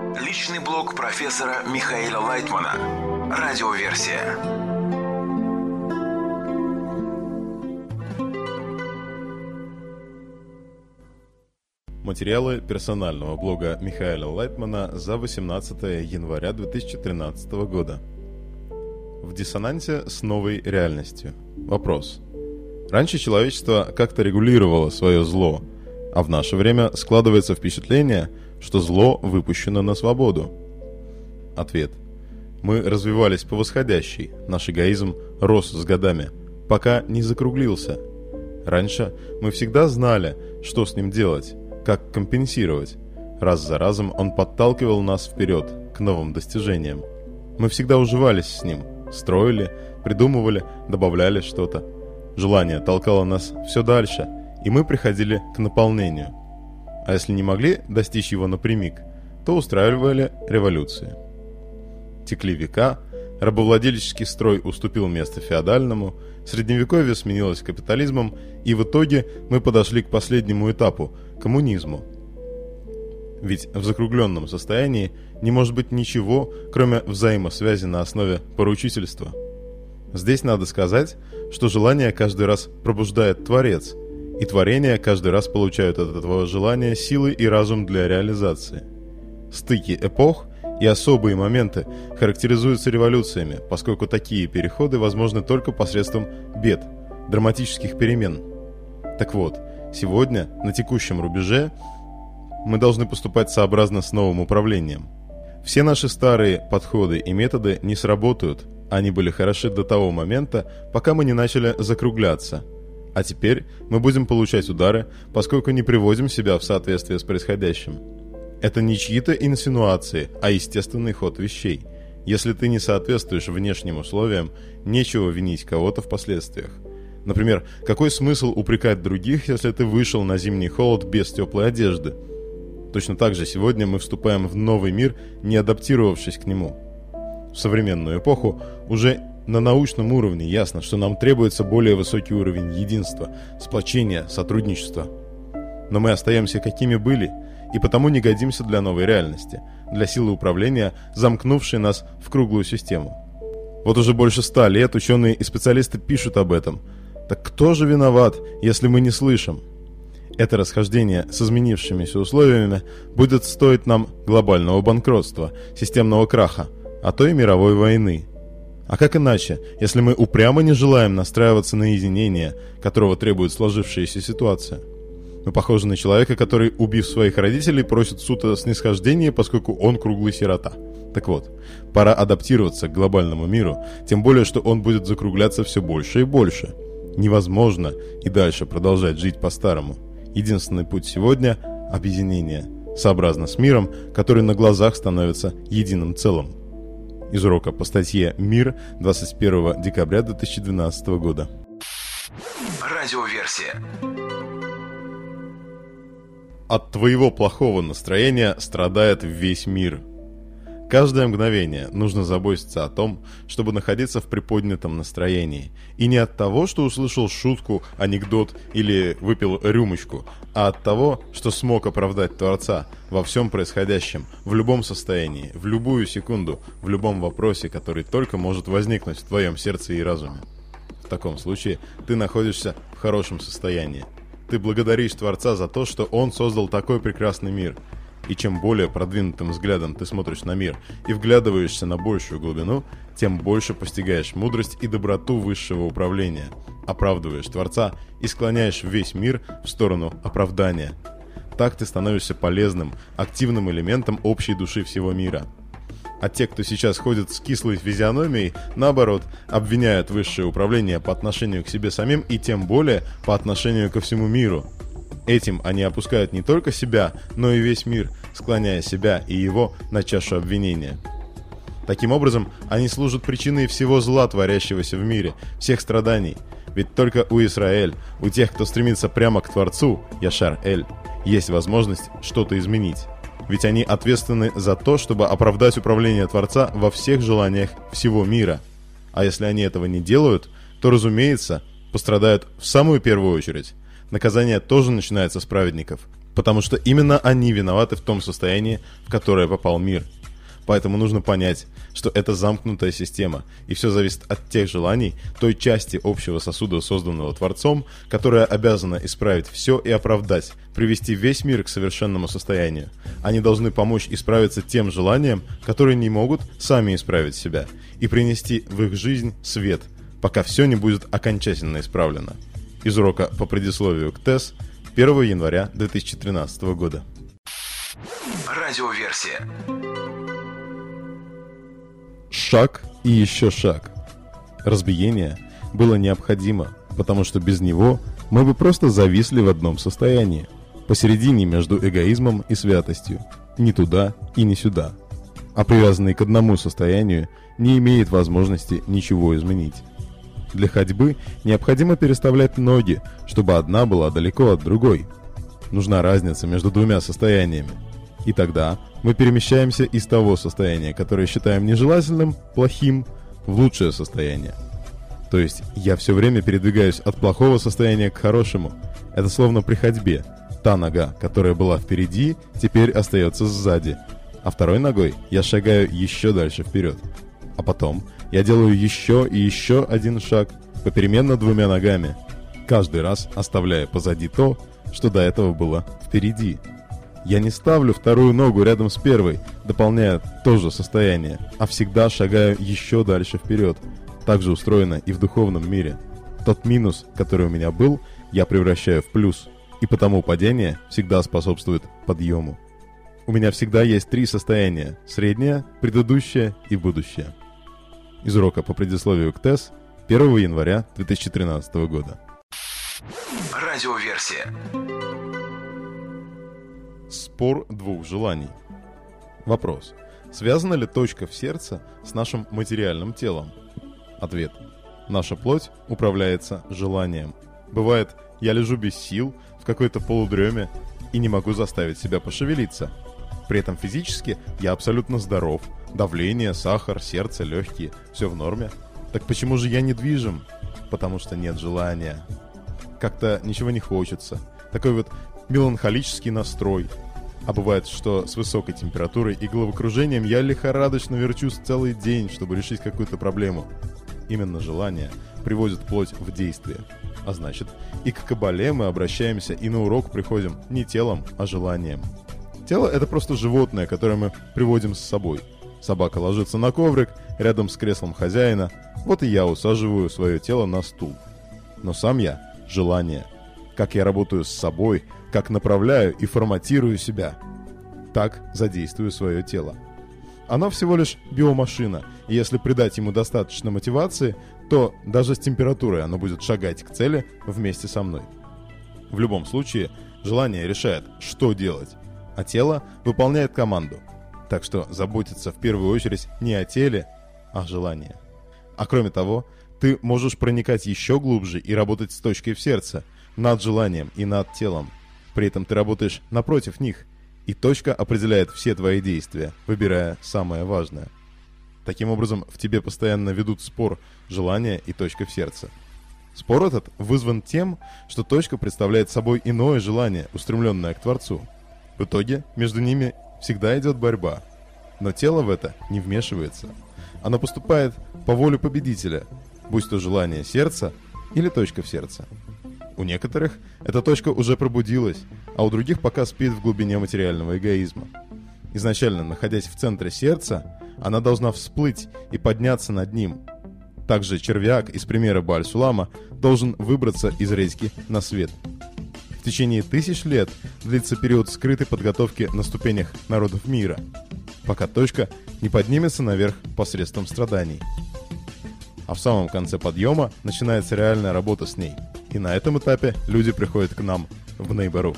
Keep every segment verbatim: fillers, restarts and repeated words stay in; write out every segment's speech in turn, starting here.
Личный блог профессора Михаила Лайтмана. Радиоверсия. Материалы персонального блога Михаила Лайтмана за восемнадцатое января две тысячи тринадцатого года. В диссонансе с новой реальностью. Вопрос. Раньше человечество как-то регулировало свое зло, а в наше время складывается впечатление, что зло выпущено на свободу. Ответ. Мы развивались по восходящей, наш эгоизм рос с годами, пока не закруглился. Раньше мы всегда знали, что с ним делать, как компенсировать. Раз за разом он подталкивал нас вперед, к новым достижениям. Мы всегда уживались с ним, строили, придумывали, добавляли что-то. Желание толкало нас все дальше, и мы приходили к наполнению. А если не могли достичь его напрямик, то устраивали революции. Текли века, рабовладельческий строй уступил место феодальному, средневековье сменилось капитализмом, и в итоге мы подошли к последнему этапу – коммунизму. Ведь в закругленном состоянии не может быть ничего, кроме взаимосвязи на основе поручительства. Здесь надо сказать, что желание каждый раз пробуждает Творец, и творения каждый раз получают от этого желания силы и разум для реализации. Стыки эпох и особые моменты характеризуются революциями, поскольку такие переходы возможны только посредством бед, драматических перемен. Так вот, сегодня, на текущем рубеже, мы должны поступать сообразно с новым управлением. Все наши старые подходы и методы не сработают, они были хороши до того момента, пока мы не начали закругляться. А теперь мы будем получать удары, поскольку не приводим себя в соответствие с происходящим. Это не чьи-то инсинуации, а естественный ход вещей. Если ты не соответствуешь внешним условиям, нечего винить кого-то в последствиях. Например, какой смысл упрекать других, если ты вышел на зимний холод без теплой одежды? Точно так же сегодня мы вступаем в новый мир, не адаптировавшись к нему. В современную эпоху уже на научном уровне ясно, что нам требуется более высокий уровень единства, сплочения, сотрудничества. Но мы остаемся какими были, и потому не годимся для новой реальности, для силы управления, замкнувшей нас в круглую систему. Вот уже больше ста лет ученые и специалисты пишут об этом. Так кто же виноват, если мы не слышим? Это расхождение с изменившимися условиями будет стоить нам глобального банкротства, системного краха, а то и мировой войны. А как иначе, если мы упрямо не желаем настраиваться на единение, которого требует сложившаяся ситуация? Мы похожи на человека, который, убив своих родителей, просит суд о снисхождении, поскольку он круглый сирота. Так вот, пора адаптироваться к глобальному миру, тем более, что он будет закругляться все больше и больше. Невозможно и дальше продолжать жить по-старому. Единственный путь сегодня – объединение, сообразно с миром, который на глазах становится единым целым. Из урока по статье «Мир» двадцать первого декабря две тысячи двенадцатого года. Радиоверсия. От твоего плохого настроения страдает весь мир. Каждое мгновение нужно заботиться о том, чтобы находиться в приподнятом настроении. И не от того, что услышал шутку, анекдот или выпил рюмочку, а от того, что смог оправдать Творца во всем происходящем, в любом состоянии, в любую секунду, в любом вопросе, который только может возникнуть в твоем сердце и разуме. В таком случае ты находишься в хорошем состоянии. Ты благодаришь Творца за то, что Он создал такой прекрасный мир. И чем более продвинутым взглядом ты смотришь на мир и вглядываешься на большую глубину, тем больше постигаешь мудрость и доброту высшего управления, оправдываешь Творца и склоняешь весь мир в сторону оправдания. Так ты становишься полезным, активным элементом общей души всего мира. А те, кто сейчас ходит с кислой физиономией, наоборот, обвиняют высшее управление по отношению к себе самим и тем более по отношению ко всему миру. Этим они опускают не только себя, но и весь мир, склоняя себя и его на чашу обвинения. Таким образом, они служат причиной всего зла, творящегося в мире, всех страданий. Ведь только у Исраэль, у тех, кто стремится прямо к Творцу, Яшар-Эль, есть возможность что-то изменить. Ведь они ответственны за то, чтобы оправдать управление Творца во всех желаниях всего мира. А если они этого не делают, то, разумеется, пострадают в самую первую очередь. Наказание тоже начинается с праведников. Потому что именно они виноваты в том состоянии, в которое попал мир. Поэтому нужно понять, что это замкнутая система, и все зависит от тех желаний, той части общего сосуда, созданного Творцом, которая обязана исправить все и оправдать, привести весь мир к совершенному состоянию. Они должны помочь исправиться тем желаниям, которые не могут сами исправить себя, и принести в их жизнь свет, пока все не будет окончательно исправлено. Из урока по предисловию к ТЭС первого января две тысячи тринадцатого года. Радиоверсия. Шаг и еще шаг. Разбиение было необходимо, потому что без него мы бы просто зависли в одном состоянии, посередине между эгоизмом и святостью, ни туда и ни сюда. А привязанный к одному состоянию не имеет возможности ничего изменить. Для ходьбы необходимо переставлять ноги, чтобы одна была далеко от другой. Нужна разница между двумя состояниями. И тогда мы перемещаемся из того состояния, которое считаем нежелательным, плохим, в лучшее состояние. То есть я все время передвигаюсь от плохого состояния к хорошему. Это словно при ходьбе. Та нога, которая была впереди, теперь остается сзади. А второй ногой я шагаю еще дальше вперед. А потом я делаю еще и еще один шаг, попеременно двумя ногами, каждый раз оставляя позади то, что до этого было впереди. Я не ставлю вторую ногу рядом с первой, дополняя то же состояние, а всегда шагаю еще дальше вперед. Так же устроено и в духовном мире. Тот минус, который у меня был, я превращаю в плюс, и потому падение всегда способствует подъему. У меня всегда есть три состояния – среднее, предыдущее и будущее. Из урока по предисловию к ТЭС первого января две тысячи тринадцатого года. Радиоверсия. Спор двух желаний. Вопрос. Связана ли точка в сердце с нашим материальным телом? Ответ. Наша плоть управляется желанием. Бывает, я лежу без сил, в какой-то полудреме и не могу заставить себя пошевелиться. При этом физически я абсолютно здоров. Давление, сахар, сердце, легкие – все в норме. Так почему же я недвижим? Потому что нет желания. Как-то ничего не хочется. Такой вот меланхолический настрой. А бывает, что с высокой температурой и головокружением я лихорадочно верчусь целый день, чтобы решить какую-то проблему. Именно желание приводит плоть в действие. А значит, и к кабале мы обращаемся, и на урок приходим не телом, а желанием. Тело – это просто животное, которое мы приводим с собой. Собака ложится на коврик рядом с креслом хозяина. Вот и я усаживаю свое тело на стул. Но сам я – желание. Как я работаю с собой, как направляю и форматирую себя, так задействую свое тело. Оно всего лишь биомашина, и если придать ему достаточно мотивации, то даже с температурой оно будет шагать к цели вместе со мной. В любом случае, желание решает, что делать, а тело выполняет команду. Так что заботиться в первую очередь не о теле, а о желании. А кроме того, ты можешь проникать еще глубже и работать с точкой в сердце, над желанием и над телом. При этом ты работаешь напротив них, и точка определяет все твои действия, выбирая самое важное. Таким образом, в тебе постоянно ведут спор желания и точка в сердце. Спор этот вызван тем, что точка представляет собой иное желание, устремленное к Творцу. В итоге между ними всегда идет борьба, но тело в это не вмешивается. Оно поступает по воле победителя, будь то желание сердца или точка в сердце. У некоторых эта точка уже пробудилась, а у других пока спит в глубине материального эгоизма. Изначально, находясь в центре сердца, она должна всплыть и подняться над ним. Также червяк из примера Бааль-Сулама должен выбраться из редьки на свет. В течение тысяч лет длится период скрытой подготовки на ступенях народов мира, пока точка не поднимется наверх посредством страданий. А в самом конце подъема начинается реальная работа с ней. И на этом этапе люди приходят к нам в Нейбарух.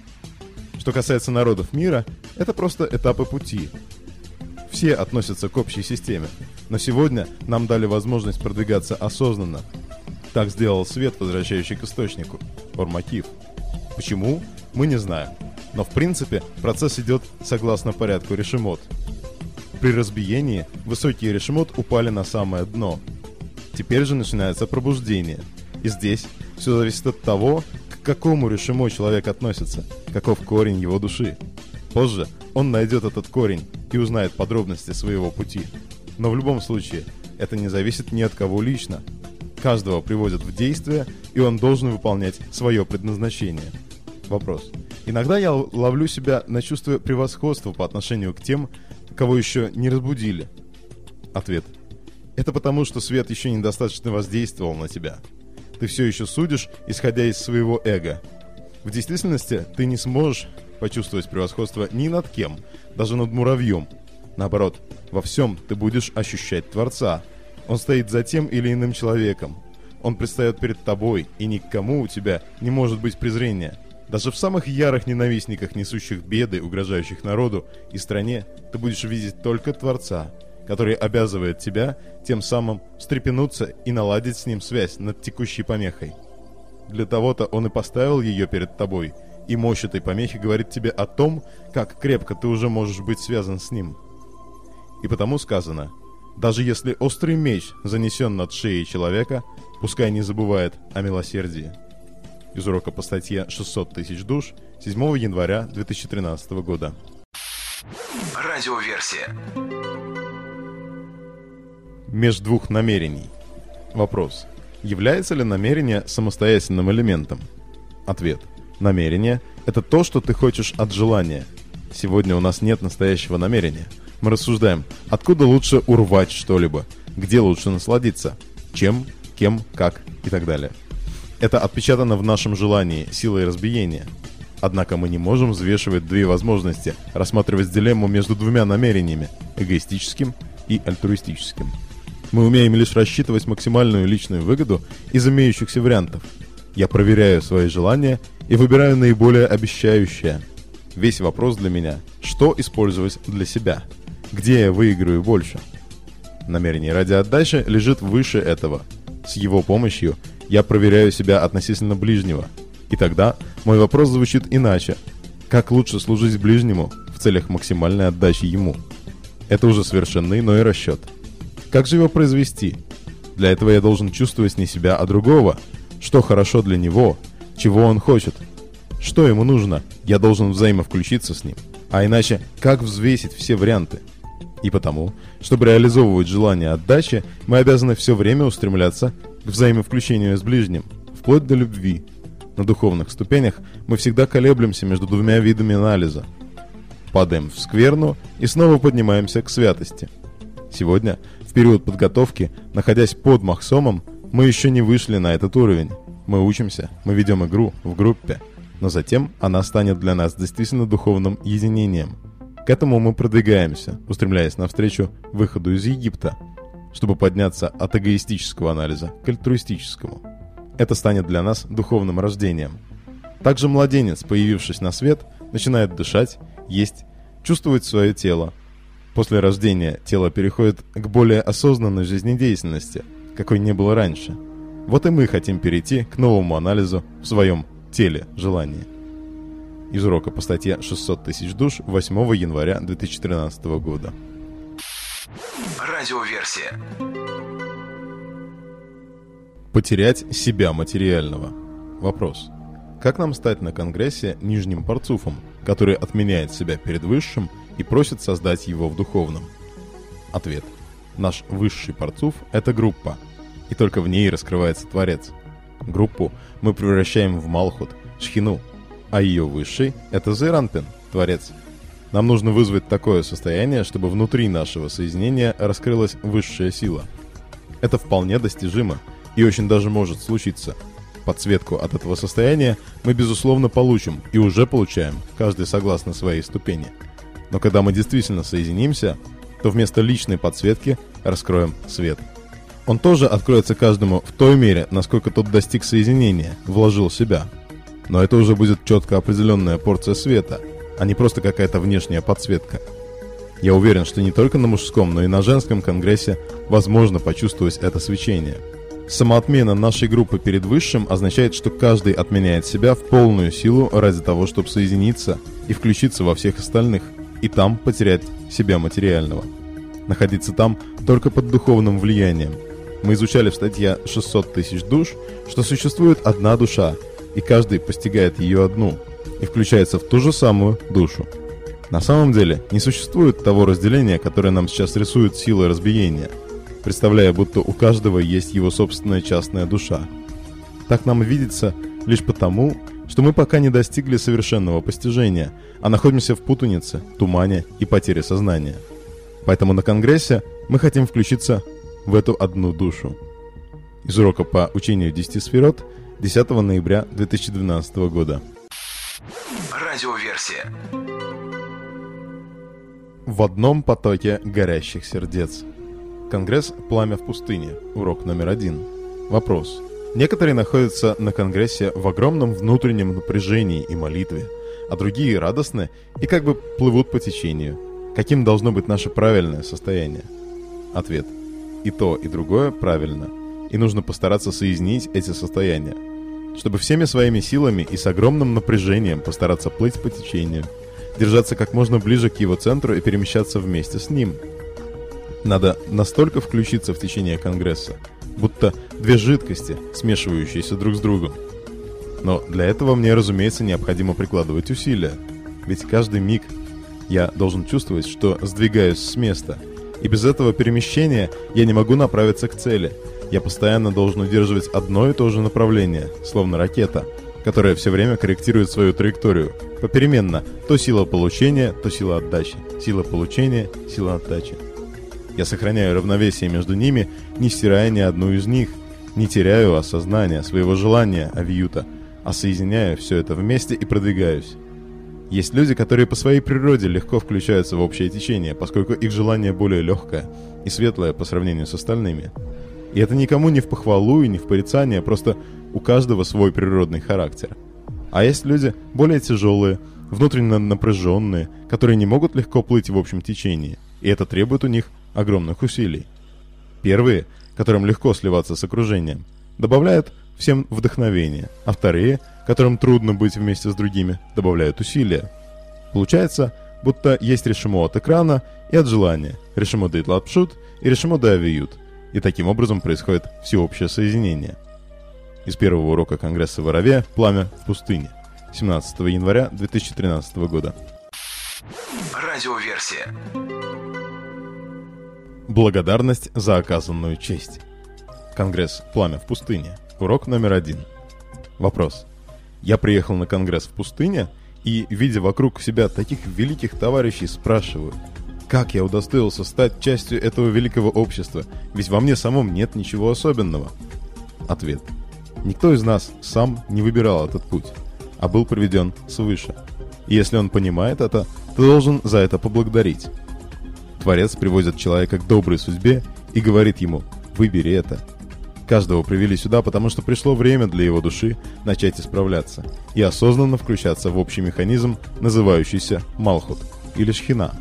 Что касается народов мира, это просто этапы пути. Все относятся к общей системе, но сегодня нам дали возможность продвигаться осознанно. Так сделал свет, возвращающий к источнику, Ор-Макив. Почему? Мы не знаем. Но в принципе процесс идет согласно порядку решемот. При разбиении высокие решемот упали на самое дно. Теперь же начинается пробуждение. И здесь все зависит от того, к какому решимо человек относится, каков корень его души. Позже он найдет этот корень и узнает подробности своего пути. Но в любом случае, это не зависит ни от кого лично. Каждого приводят в действие, и он должен выполнять свое предназначение. Вопрос. Иногда я ловлю себя на чувство превосходства по отношению к тем, кого еще не разбудили. Ответ. Это потому, что свет еще недостаточно воздействовал на тебя. Ты все еще судишь, исходя из своего эго. В действительности ты не сможешь почувствовать превосходство ни над кем, даже над муравьем. Наоборот, во всем ты будешь ощущать Творца. Он стоит за тем или иным человеком. Он предстает перед тобой, и ни к кому у тебя не может быть презрения. Даже в самых ярых ненавистниках, несущих беды, угрожающих народу и стране, ты будешь видеть только Творца, который обязывает тебя тем самым встрепенуться и наладить с ним связь над текущей помехой. Для того-то он и поставил ее перед тобой, и мощь этой помехи говорит тебе о том, как крепко ты уже можешь быть связан с ним. И потому сказано: даже если острый меч занесен над шеей человека, пускай не забывает о милосердии. Из урока по статье шестьсот тысяч душ седьмого января две тысячи тринадцатого года. Радиоверсия. Меж двух намерений. Вопрос. Является ли намерение самостоятельным элементом? Ответ. Намерение – это то, что ты хочешь от желания. Сегодня у нас нет настоящего намерения. Мы рассуждаем, откуда лучше урвать что-либо, где лучше насладиться, чем, кем, как и так далее. Это отпечатано в нашем желании силой разбиения. Однако мы не можем взвешивать две возможности, рассматривать дилемму между двумя намерениями – эгоистическим и альтруистическим. Мы умеем лишь рассчитывать максимальную личную выгоду из имеющихся вариантов. Я проверяю свои желания и выбираю наиболее обещающее. Весь вопрос для меня – что использовать для себя? Где я выиграю больше? Намерение ради отдачи лежит выше этого. С его помощью я проверяю себя относительно ближнего. И тогда мой вопрос звучит иначе. Как лучше служить ближнему в целях максимальной отдачи ему? Это уже совершенно иной расчет. Как же его произвести? Для этого я должен чувствовать не себя, а другого. Что хорошо для него, чего он хочет. Что ему нужно, я должен взаимовключиться с ним. А иначе, как взвесить все варианты? И потому, чтобы реализовывать желание отдачи, мы обязаны все время устремляться к взаимовключению с ближним, вплоть до любви. На духовных ступенях мы всегда колеблемся между двумя видами анализа. Падаем в скверну и снова поднимаемся к святости. Сегодня, в период подготовки, находясь под Махсомом, мы еще не вышли на этот уровень. Мы учимся, мы ведем игру в группе, но затем она станет для нас действительно духовным единением. К этому мы продвигаемся, устремляясь навстречу выходу из Египта, чтобы подняться от эгоистического анализа к альтруистическому. Это станет для нас духовным рождением. Также младенец, появившись на свет, начинает дышать, есть, чувствовать свое тело. После рождения тело переходит к более осознанной жизнедеятельности, какой не было раньше. Вот и мы хотим перейти к новому анализу в своем теле желания. Из урока по статье шестьсот тысяч душ восьмого января две тысячи тринадцатого года. Радиоверсия. Потерять себя материального. Вопрос. Как нам стать на Конгрессе нижним парцуфом, который отменяет себя перед высшим и просит создать его в духовном? Ответ. Наш высший парцуф – это группа, и только в ней раскрывается Творец. Группу мы превращаем в Малхут, Шхину, а ее высший – это Зейранпин, Творец. Нам нужно вызвать такое состояние, чтобы внутри нашего соединения раскрылась высшая сила. Это вполне достижимо и очень даже может случиться. Подсветку от этого состояния мы, безусловно, получим и уже получаем, каждый согласно своей ступени. Но когда мы действительно соединимся, то вместо личной подсветки раскроем свет. Он тоже откроется каждому в той мере, насколько тот достиг соединения, вложил себя. Но это уже будет четко определенная порция света, а не просто какая-то внешняя подсветка. Я уверен, что не только на мужском, но и на женском конгрессе возможно почувствовать это свечение. Самоотмена нашей группы перед высшим означает, что каждый отменяет себя в полную силу ради того, чтобы соединиться и включиться во всех остальных, и там потерять себя материального. Находиться там только под духовным влиянием. Мы изучали в статье шестьсот тысяч душ, что существует одна душа, и каждый постигает ее одну и включается в ту же самую душу. На самом деле не существует того разделения, которое нам сейчас рисует сила разбиения, представляя, будто у каждого есть его собственная частная душа. Так нам видится лишь потому, что мы пока не достигли совершенного постижения, а находимся в путанице, тумане и потере сознания. Поэтому на Конгрессе мы хотим включиться в эту одну душу. Из урока по учению десяти сферот десятого ноября две тысячи двенадцатого года. Радиоверсия. В одном потоке горящих сердец. Конгресс «Пламя в пустыне». Урок номер один. Вопрос. Некоторые находятся на Конгрессе в огромном внутреннем напряжении и молитве, а другие радостны и как бы плывут по течению. Каким должно быть наше правильное состояние? Ответ. И то, и другое правильно. И нужно постараться соединить эти состояния, чтобы всеми своими силами и с огромным напряжением постараться плыть по течению, держаться как можно ближе к его центру и перемещаться вместе с ним. Надо настолько включиться в течение Конгресса, будто две жидкости, смешивающиеся друг с другом. Но для этого мне, разумеется, необходимо прикладывать усилия, ведь каждый миг я должен чувствовать, что сдвигаюсь с места, и без этого перемещения я не могу направиться к цели. Я постоянно должен удерживать одно и то же направление, словно ракета, которая все время корректирует свою траекторию, попеременно, то сила получения, то сила отдачи, сила получения, сила отдачи. Я сохраняю равновесие между ними, не стирая ни одну из них, не теряю осознания, своего желания, авиюта, а соединяю все это вместе и продвигаюсь. Есть люди, которые по своей природе легко включаются в общее течение, поскольку их желание более легкое и светлое по сравнению с остальными. И это никому не в похвалу и не в порицание, просто у каждого свой природный характер. А есть люди более тяжелые, внутренне напряженные, которые не могут легко плыть в общем течении, и это требует у них огромных усилий. Первые, которым легко сливаться с окружением, добавляют всем вдохновение, а вторые, которым трудно быть вместе с другими, добавляют усилия. Получается, будто есть решимо от экрана и от желания, решимо да итлатпшут и решимо да авиют, и таким образом происходит всеобщее соединение. Из первого урока Конгресса в Орове «Пламя в пустыне», семнадцатого января две тысячи тринадцатого года. Радиоверсия. Благодарность за оказанную честь. Конгресс «Пламя в пустыне». Урок номер один. Вопрос. Я приехал на Конгресс в пустыне и, видя вокруг себя таких великих товарищей, спрашиваю, как я удостоился стать частью этого великого общества, ведь во мне самом нет ничего особенного? Ответ. Никто из нас сам не выбирал этот путь, а был приведен свыше. И если он понимает это, ты должен за это поблагодарить. Творец приводит человека к доброй судьбе и говорит ему «выбери это». Каждого привели сюда, потому что пришло время для его души начать исправляться и осознанно включаться в общий механизм, называющийся Малхут или Шхина.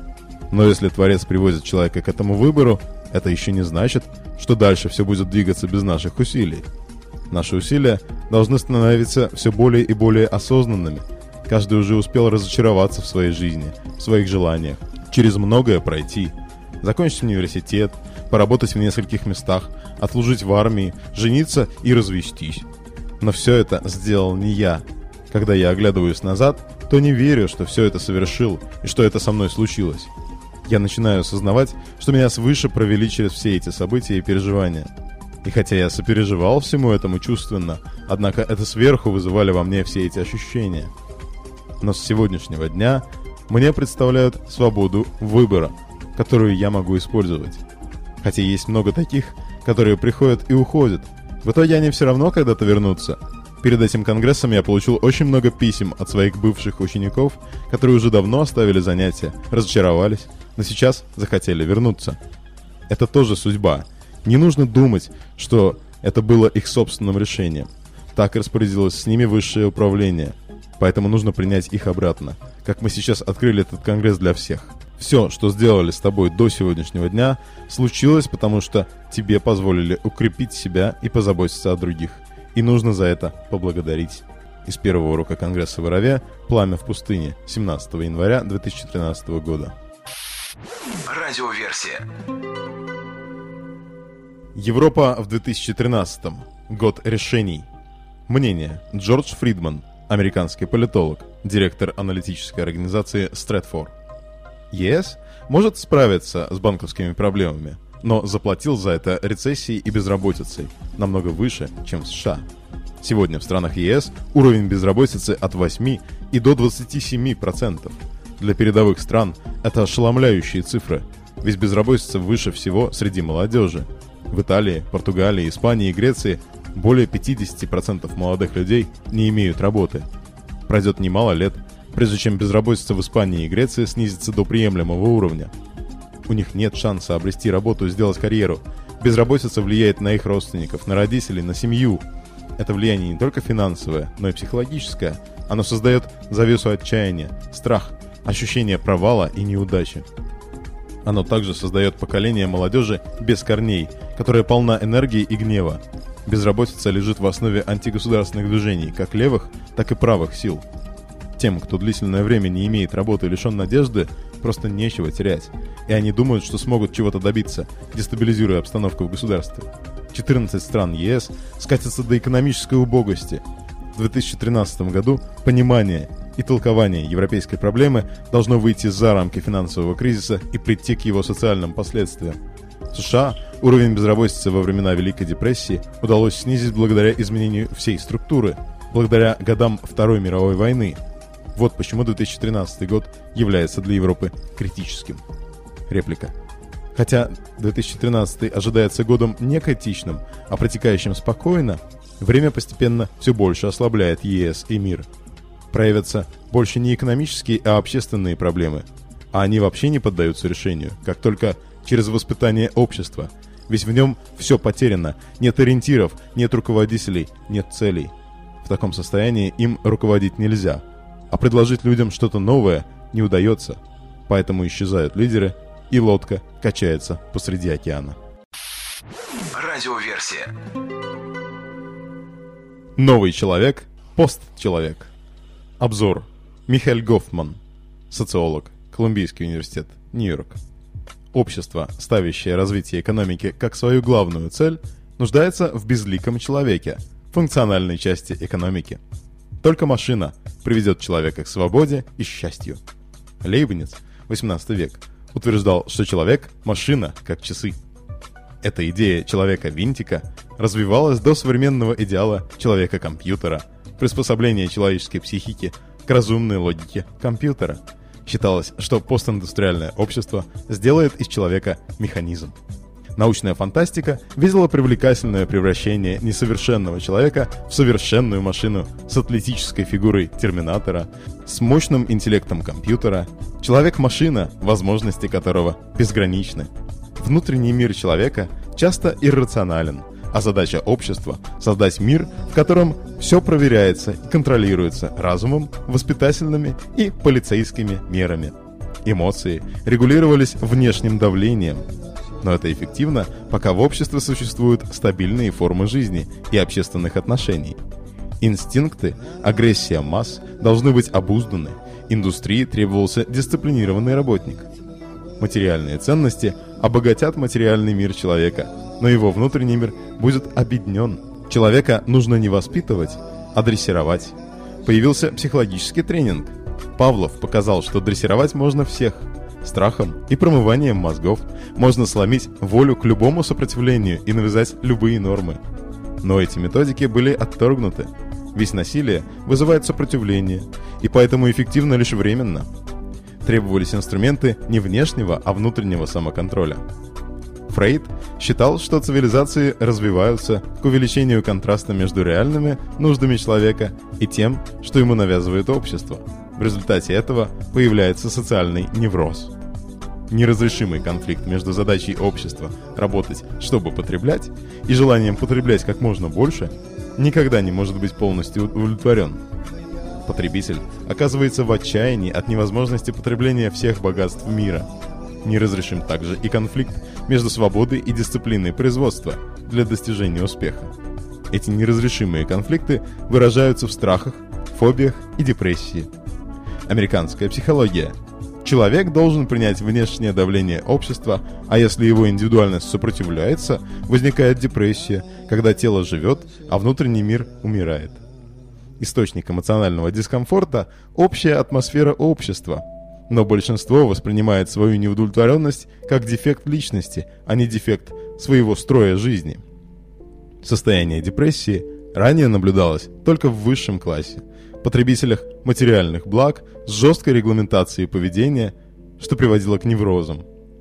Но если Творец приводит человека к этому выбору, это еще не значит, что дальше все будет двигаться без наших усилий. Наши усилия должны становиться все более и более осознанными. Каждый уже успел разочароваться в своей жизни, в своих желаниях, через многое пройти, закончить университет, поработать в нескольких местах, отслужить в армии, жениться и развестись. Но все это сделал не я. Когда я оглядываюсь назад, то не верю, что все это совершил и что это со мной случилось. Я начинаю осознавать, что меня свыше провели через все эти события и переживания. И хотя я сопереживал всему этому чувственно, однако это сверху вызывали во мне все эти ощущения. Но с сегодняшнего дня мне представляют свободу выбора, которую я могу использовать. Хотя есть много таких, которые приходят и уходят. В итоге они все равно когда-то вернутся. Перед этим конгрессом я получил очень много писем от своих бывших учеников, которые уже давно оставили занятия, разочаровались, но сейчас захотели вернуться. Это тоже судьба. Не нужно думать, что это было их собственным решением. Так распорядилось с ними высшее управление. Поэтому нужно принять их обратно, как мы сейчас открыли этот конгресс для всех. Все, что сделали с тобой до сегодняшнего дня, случилось, потому что тебе позволили укрепить себя и позаботиться о других. И нужно за это поблагодарить. Из первого урока Конгресса в Орове «Пламя в пустыне», семнадцатого января две тысячи тринадцатого года. Радиоверсия. Европа в две тысячи тринадцатом. Год решений. Мнение. Джордж Фридман, американский политолог, директор аналитической организации Stratfor. ЕС может справиться с банковскими проблемами, но заплатил за это рецессией и безработицей намного выше, чем в США. Сегодня в странах ЕС уровень безработицы от восьми и до двадцати семи процентов. Для передовых стран это ошеломляющие цифры, ведь безработица выше всего среди молодежи. В Италии, Португалии, Испании и Греции более пятьдесят процентов молодых людей не имеют работы. Пройдет немало лет, прежде чем безработица в Испании и Греции снизится до приемлемого уровня. У них нет шанса обрести работу и сделать карьеру. Безработица влияет на их родственников, на родителей, на семью. Это влияние не только финансовое, но и психологическое. Оно создает завесу отчаяния, страх, ощущение провала и неудачи. Оно также создает поколение молодежи без корней, которая полна энергии и гнева. Безработица лежит в основе антигосударственных движений, как левых, так и правых сил. Тем, кто длительное время не имеет работы и лишен надежды, просто нечего терять. И они думают, что смогут чего-то добиться, дестабилизируя обстановку в государстве. четырнадцать стран ЕС скатятся до экономической убогости. В две тысячи тринадцатом году понимание и толкование европейской проблемы должно выйти за рамки финансового кризиса и прийти к его социальным последствиям. В США уровень безработицы во времена Великой депрессии удалось снизить благодаря изменению всей структуры, благодаря годам Второй мировой войны. Вот почему две тысячи тринадцатый год является для Европы критическим. Реплика. Хотя две тысячи тринадцатый ожидается годом не критичным, а протекающим спокойно, время постепенно все больше ослабляет ЕС и мир. Проявятся больше не экономические, а общественные проблемы, а они вообще не поддаются решению, как только через воспитание общества, ведь в нем все потеряно, нет ориентиров, нет руководителей, нет целей. В таком состоянии им руководить нельзя, а предложить людям что-то новое не удается, поэтому исчезают лидеры, и лодка качается посреди океана. Радиоверсия. Новый человек, постчеловек. Обзор. Михаэль Гофман, социолог, Колумбийский университет, Нью-Йорк. Общество, ставящее развитие экономики как свою главную цель, нуждается в безликом человеке, функциональной части экономики. Только машина приведет человека к свободе и счастью. Лейбниц, восемнадцатый век, утверждал, что человек – машина, как часы. Эта идея человека-винтика развивалась до современного идеала человека-компьютера, приспособления человеческой психики к разумной логике компьютера. Считалось, что постиндустриальное общество сделает из человека механизм. Научная фантастика видела привлекательное превращение несовершенного человека в совершенную машину с атлетической фигурой терминатора, с мощным интеллектом компьютера, человек-машина, возможности которого безграничны. Внутренний мир человека часто иррационален, а задача общества – создать мир, в котором все проверяется и контролируется разумом, воспитательными и полицейскими мерами. Эмоции регулировались внешним давлением. Но это эффективно, пока в обществе существуют стабильные формы жизни и общественных отношений. Инстинкты, агрессия масс должны быть обузданы. Индустрии требовался дисциплинированный работник. Материальные ценности обогатят материальный мир человека, но его внутренний мир будет обеднен. Человека нужно не воспитывать, а дрессировать. Появился психологический тренинг. Павлов показал, что дрессировать можно всех. Страхом и промыванием мозгов можно сломить волю к любому сопротивлению и навязать любые нормы. Но эти методики были отторгнуты. Ведь насилие вызывает сопротивление, и поэтому эффективно лишь временно. Требовались инструменты не внешнего, а внутреннего самоконтроля. Фрейд считал, что цивилизации развиваются к увеличению контраста между реальными нуждами человека и тем, что ему навязывает общество. В результате этого появляется социальный невроз. Неразрешимый конфликт между задачей общества работать, чтобы потреблять, и желанием потреблять как можно больше никогда не может быть полностью удовлетворен. Потребитель оказывается в отчаянии от невозможности потребления всех богатств мира. Неразрешим также и конфликт между свободой и дисциплиной производства для достижения успеха. Эти неразрешимые конфликты выражаются в страхах, фобиях и депрессии. Американская психология. Человек должен принять внешнее давление общества, а если его индивидуальность сопротивляется, возникает депрессия, когда тело живет, а внутренний мир умирает. Источник эмоционального дискомфорта – общая атмосфера общества. Но большинство воспринимает свою неудовлетворенность как дефект личности, а не дефект своего строя жизни. Состояние депрессии ранее наблюдалось только в высшем классе, потребителях материальных благ с жесткой регламентацией поведения, что приводило к неврозам.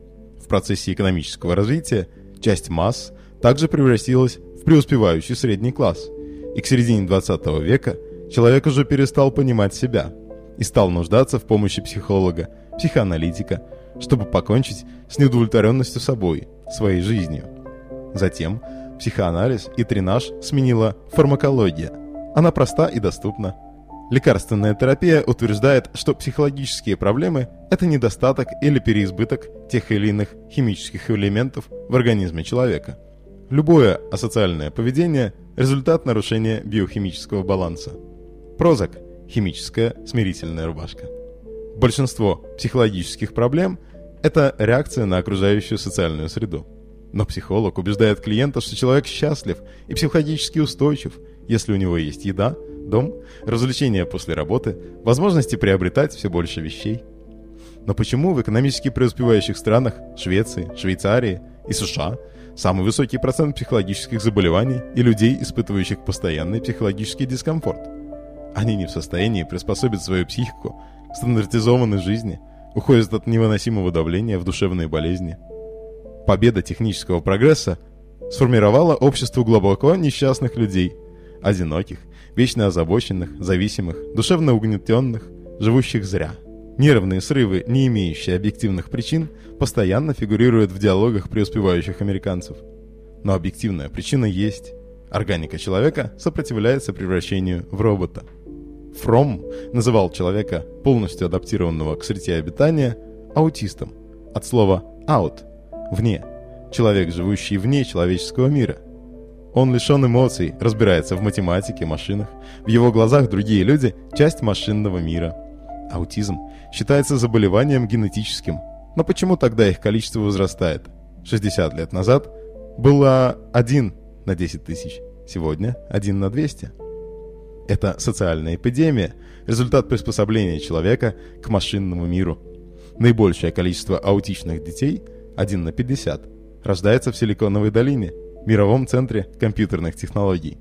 В процессе экономического развития часть масс также превратилась в преуспевающий средний класс, и к середине двадцатого века человек уже перестал понимать себя и стал нуждаться в помощи психолога, психоаналитика, чтобы покончить с неудовлетворенностью собой, своей жизнью. Затем психоанализ и тренаж сменила фармакология. Она проста и доступна. Лекарственная терапия утверждает, что психологические проблемы – это недостаток или переизбыток тех или иных химических элементов в организме человека. Любое асоциальное поведение – результат нарушения биохимического баланса. Прозак – химическая смирительная рубашка. Большинство психологических проблем – это реакция на окружающую социальную среду. Но психолог убеждает клиента, что человек счастлив и психологически устойчив, если у него есть еда, дом, развлечения после работы, возможности приобретать все больше вещей. Но почему в экономически преуспевающих странах Швеции, Швейцарии и США самый высокий процент психологических заболеваний и людей, испытывающих постоянный психологический дискомфорт? Они не в состоянии приспособить свою психику к стандартизованной жизни, уходят от невыносимого давления в душевные болезни. Победа технического прогресса сформировала общество глубоко несчастных людей, одиноких, вечно озабоченных, зависимых, душевно угнетенных, живущих зря. Нервные срывы, не имеющие объективных причин, постоянно фигурируют в диалогах преуспевающих американцев. Но объективная причина есть. Органика человека сопротивляется превращению в робота. Фромм называл человека, полностью адаптированного к среде обитания, аутистом. От слова «out» – «вне». Человек, живущий вне человеческого мира. Он лишен эмоций, разбирается в математике, машинах. В его глазах другие люди – часть машинного мира. Аутизм считается заболеванием генетическим. Но почему тогда их количество возрастает? шестьдесят лет назад было один на десять тысяч, сегодня один на двести. Это социальная эпидемия, результат приспособления человека к машинному миру. Наибольшее количество аутичных детей, один на пятьдесят, рождается в Силиконовой долине, мировом центре компьютерных технологий.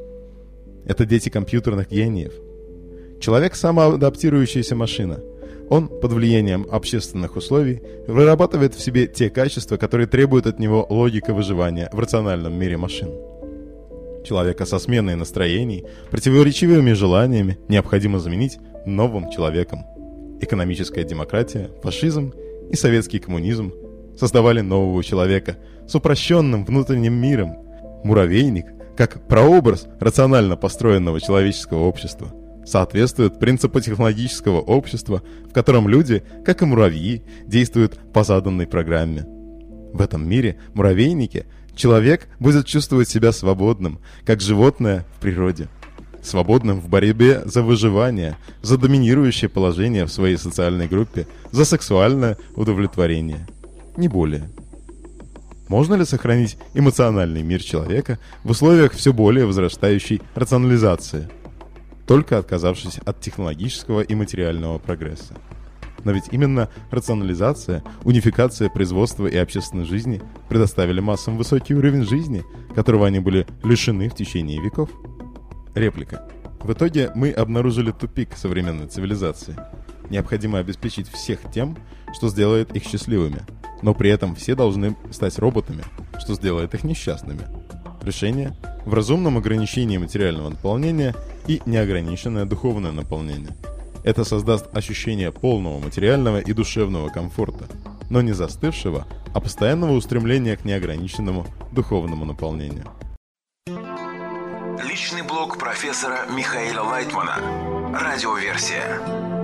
Это дети компьютерных гениев. Человек – самоадаптирующаяся машина. Он, под влиянием общественных условий, вырабатывает в себе те качества, которые требуют от него логика выживания в рациональном мире машин. Человека со сменой настроений, противоречивыми желаниями необходимо заменить новым человеком. Экономическая демократия, фашизм и советский коммунизм создавали нового человека с упрощенным внутренним миром. Муравейник, как прообраз рационально построенного человеческого общества, соответствует принципу технологического общества, в котором люди, как и муравьи, действуют по заданной программе. В этом мире, муравейнике, человек будет чувствовать себя свободным, как животное в природе. Свободным в борьбе за выживание, за доминирующее положение в своей социальной группе, за сексуальное удовлетворение. Не более. Можно ли сохранить эмоциональный мир человека в условиях все более возрастающей рационализации, только отказавшись от технологического и материального прогресса? Но ведь именно рационализация, унификация производства и общественной жизни предоставили массам высокий уровень жизни, которого они были лишены в течение веков. Реплика. В итоге мы обнаружили тупик современной цивилизации. Необходимо обеспечить всех тем, что сделает их счастливыми, но при этом все должны стать роботами, что сделает их несчастными. Решение в разумном ограничении материального наполнения и неограниченное духовное наполнение. Это создаст ощущение полного материального и душевного комфорта, но не застывшего, а постоянного устремления к неограниченному духовному наполнению. Личный блог профессора Михаила Лайтмана. Радиоверсия.